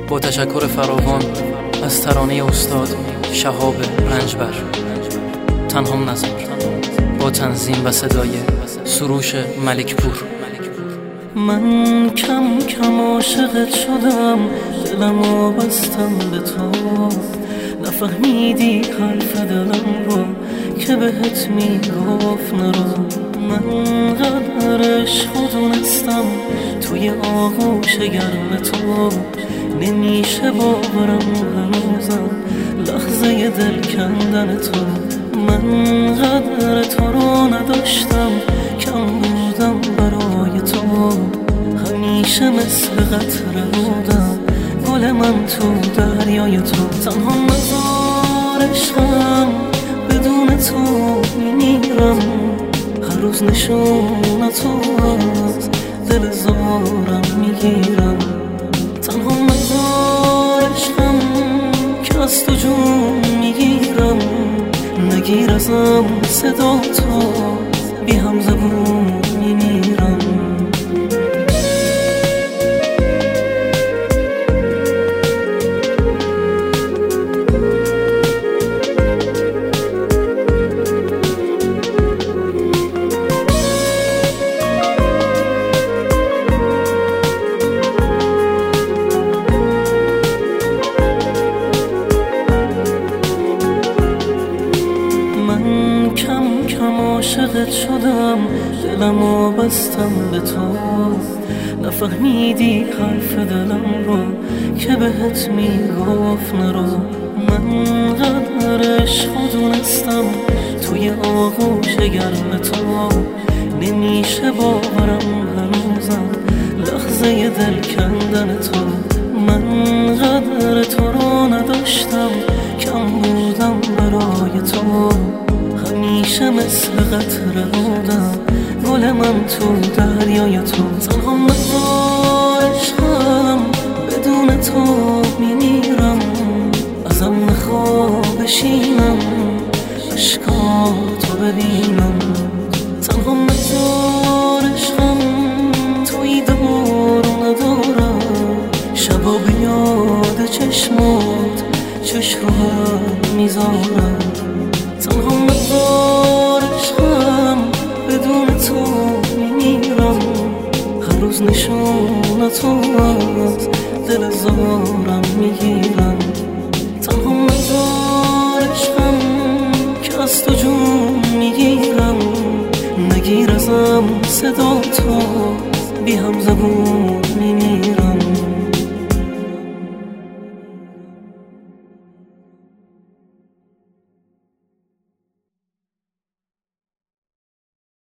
با تشکر فراوان از ترانه استاد شهاب رنجبر. تنها نظر با تنظیم و صدای سروش ملکپور. من کم کم عاشقت شدم، دلمو بستم به تو، نفهمیدی حرف دلم رو که بهت میگفت نرو. من قدر عشق دونستم توی آغوش گرم تو، نمیشه باورم هنوزم لحظه دل کندن تو. من قدر تو رو نداشتم، کم بودم برای تو، همیشه مثل قطره بودم گل من تو دریای تو. تنها نزار عشقم بدون تو میمیرم، هر روز نشون تو از دل زارم میگیرم. تنها نزار عشقم که از تو جون میگیرم، نگیر ازم صدا تو بی هم زبون میمیرم. کم کم عاشقت شدم، دلمو بستم به تو، نفهمیدی حرف دلم رو که بهت میگفت نرو. من قدر عشق دونستم توی آغوش گرم تو، نمیشه باورم هنوزم لحظه دل کندن تو. من قدر تو رو نداشتم، کم بودم برای تو، همیشه مثل قطره بودم گل من تو دریای تو. تنها نزار عشقم بدون تو میمیرم، ازم نخواه بشینم عشقاتو ببینم. تنها نزار عشقم توی دور ندارم، شبا بیاد چشمات چشم رو هم میذارم. تنها نزار عشقم بدون تو میمیرم، هر روز نشون تو از دل زارم میگیرم. تنها نزار عشقم که از تو جون میگیرم، نگیر ازم صدا تو بی هم زبون